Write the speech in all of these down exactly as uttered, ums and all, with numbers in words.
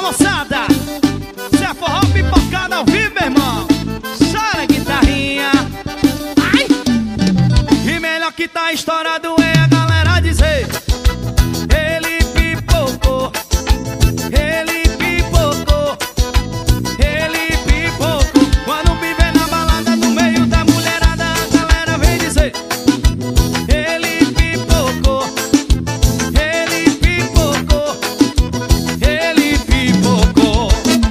moçada. Se é forró pipocada ao vivo, meu irmão, chora guitarrinha. Ai! E melhor que tá estourado é a galera dizer: ele pipocou, ele pipocou, ele pipocou. Quando me vê na balada no meio da mulherada, a galera vem dizer: ele pipocou, ele pipocou, ele pipocou.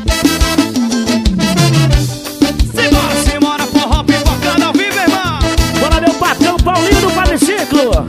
Simbora, simbora, forró pipocando ao vivo, irmão. Bora, meu patrão Paulinho do quadriciclo.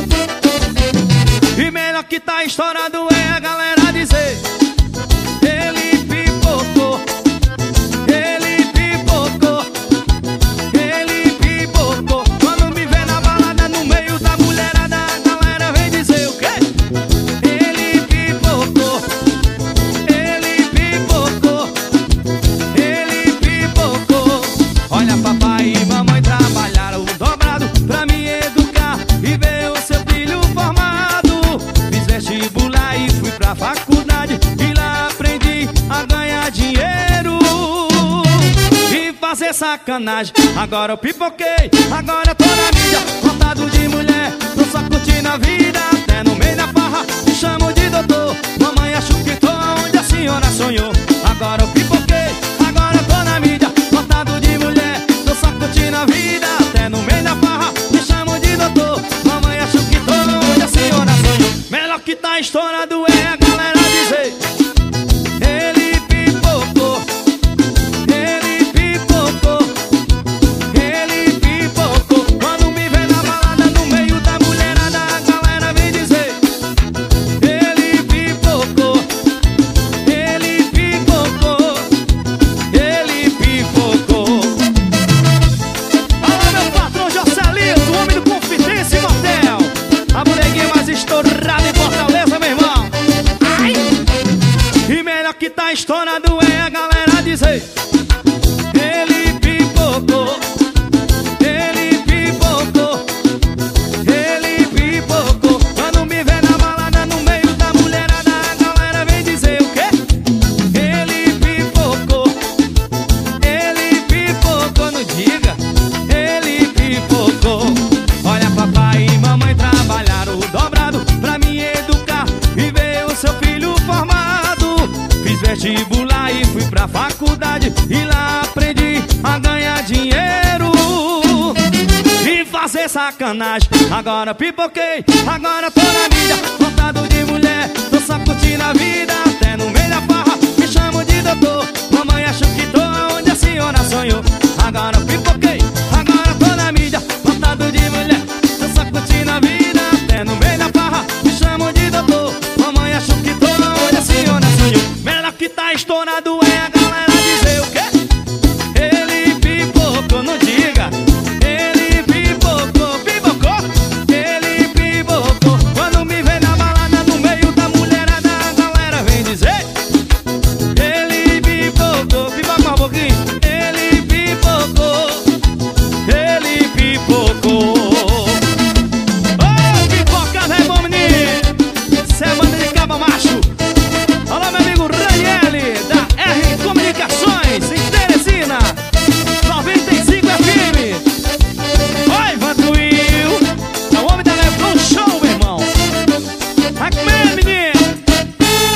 E melhor que tá estourado é a galera dizer: ele pipocou, ele pipocou, ele pipocou. Quando me vê na balada no meio da mulherada, a galera vem dizer o quê? Ele pipocou, ele pipocou, ele pipocou. Olha, papai e mamãe trabalharam dobrado pra me educar e ver o seu filho formado. Fiz vestibular e fui pra faculdade, e lá aprendi a ganhar dinheiro e fazer sacanagem. Agora eu pipoquei, agora eu tô na mídia, lotado de mulher, tô só curtindo a vida. Até no meio da farra me chamo de doutor. Mamãe achou que tô onde a senhora sonhou. Agora eu pipoquei, agora eu tô na mídia, lotado de mulher, tô só curtindo a vida. Até no meio da farra me chamo de doutor. Mamãe achou que tô onde a senhora sonhou. Melhor que tá estourado é a galera dizer: ele pipocou, ele pipocou, ele pipocou. Quando me vê na balada no meio da mulherada, a galera vem dizer: ele pipocou, ele pipocou, ele pipocou. Alô, meu patrão Jocelito, o homem do Confidência e Motel, a bonequinha mais estourada em Fortaleza, meu irmão. Ai! E melhor que tá estourado é a galera dizer: ele pipocou, ele pipocou, ele pipocou. Quando me vê na balada no meio da mulherada, a galera vem dizer o quê? Ele pipocou, ele pipocou, não diga, ele pipocou. Olha, papai e mamãe trabalharam dobrado pra me educar e ver o seu filho formado. Fiz vestibular e fui pra faculdade, e lá aprendi a ganhar dinheiro e fazer sacanagem. Agora pipoquei, agora tô na mídia,